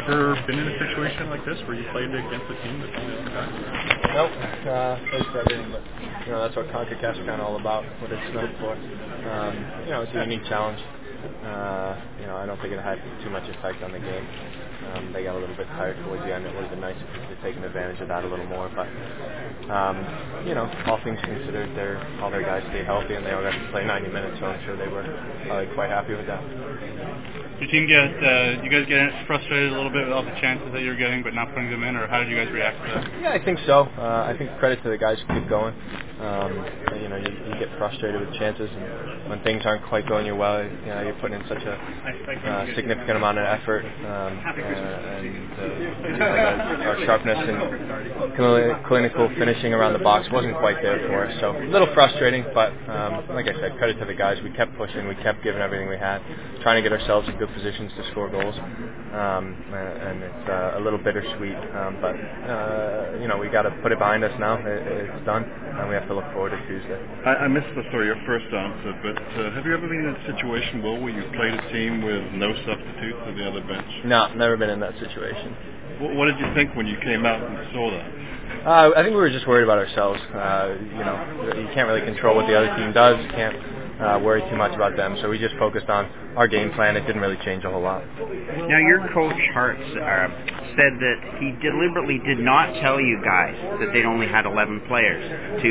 ever been in a situation like this where you played against a team that's only up for guys? Nope. Thanks for everything, but that's what CONCACAF's kind of all about, what it's known for. It's a unique challenge. I don't think it had too much effect on the game. They got a little bit tired towards the end. It would have been nice if they'd taken advantage of that a little more. But, all things considered, all their guys stayed healthy and they all got to play 90 minutes, so I'm sure they were probably quite happy with that. Did you guys get frustrated a little bit with all the chances that you were getting but not putting them in, or how did you guys react to that? Yeah, I think so. I think credit to the guys who keep going. You get frustrated with chances, and when things aren't quite going your way, you're putting in such a significant amount of effort, our sharpness and clinical finishing around the box wasn't quite there for us. So a little frustrating, but like I said, credit to the guys. We kept pushing, we kept giving everything we had, trying to get ourselves in good positions to score goals, and it's a little bittersweet, but we got to put it behind us now. It's done, and we have to look forward to Tuesday. I missed the story, your first answer, but have you ever been in a situation, Will, where you played a team with no substitutes at the other bench? No, never been in that situation. What did you think when you came out and saw that? I think we were just worried about ourselves. You can't really control what the other team does. You can't worry too much about them. So we just focused on our game plan. It didn't really change a whole lot. Now, your coach, Hart, said that he deliberately did not tell you guys that they'd only had 11 players to,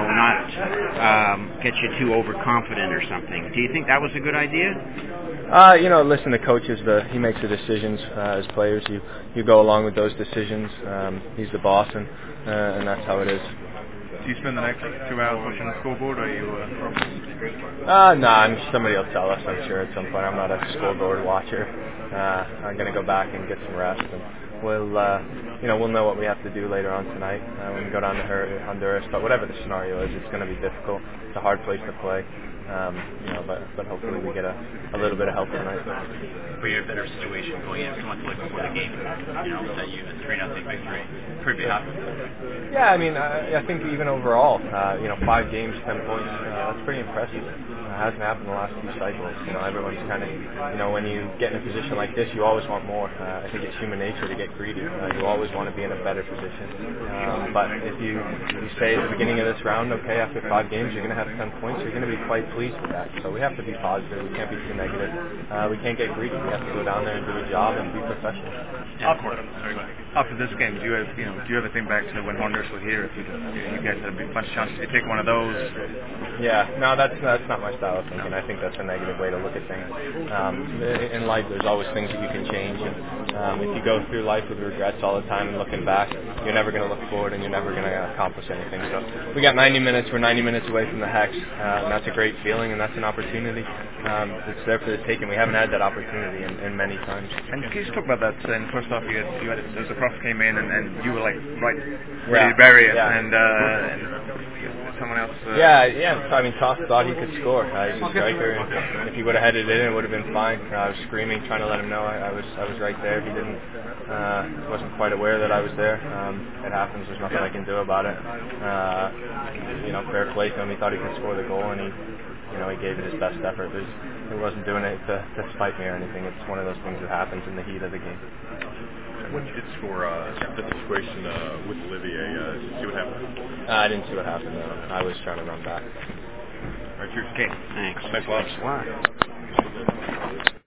not get you too overconfident or something. Do you think that was a good idea? Listen, the coach he makes the decisions as players. You go along with those decisions. He's the boss, and that's how it is. Do you spend the next 2 hours watching the scoreboard, or are you? Somebody will tell us, I'm sure, at some point. I'm not a scoreboard watcher. I'm going to go back and get some rest, and we'll know what we have to do later on tonight when we go down to Honduras. But whatever the scenario is, it's going to be difficult. It's a hard place to play. But hopefully we get a little bit of help tonight. But you're in a better situation going in 2 months away before the game. That you a 3-0 victory. Pretty happy. Yeah, I think even overall, 5 games, 10 points, that's pretty impressive. It hasn't happened in the last few cycles. Everyone's kind of, when you get in a position like this, you always want more. I think it's human nature to get greedy. You always want to be in a better position. But if you say at the beginning of this round, okay, after 5 games, you're going to have 10 points, you're going to be quite pleased with that. So we have to be positive. We can't be too negative. We can't get greedy. We have to go down there and do a job and be professional. After this game, do you ever think back to when Honduras were here? If you guys had a big bunch of chances to take one of those? Yeah, no, that's not my style of thinking. I think that's a negative way to look at things. In life, there's always things that you can change, and if you go through life with regrets all the time and looking back, you're never going to look forward and you're never going to accomplish anything. So we got 90 minutes. We're 90 minutes away from the Hex, and that's a great feeling, and that's an opportunity. It's there for the taking. We haven't had that opportunity in many times. And can you just talk about that? In the first half, the prof came in, and you were like ready to bury it, and someone else. Toss thought he could score. He's a striker, and if he would have headed it in, it would have been fine. I was screaming, trying to let him know I was right there. He wasn't quite aware that I was there. It happens. There's nothing I can do about it. Fair play to him. He thought he could score the goal, and he gave it his best effort. He wasn't doing it to spite me or anything. It's one of those things that happens in the heat of the game. When you did score the situation with Olivier, did you see what happened? I didn't see what happened. I was trying to run back. All right, cheers. Okay, thanks. Thanks a lot.